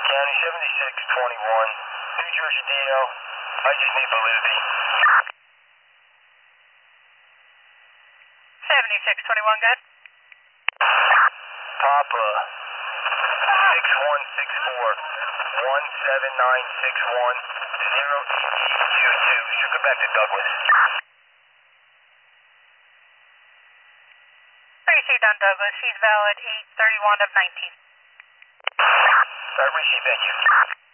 County 7621, New Jersey DL. I just need validity. 7621, good. Papa 6164 17961 0EG22. Should go back to Douglas. Received on Douglas. He's valid 8/31 of 19. I received, thank you.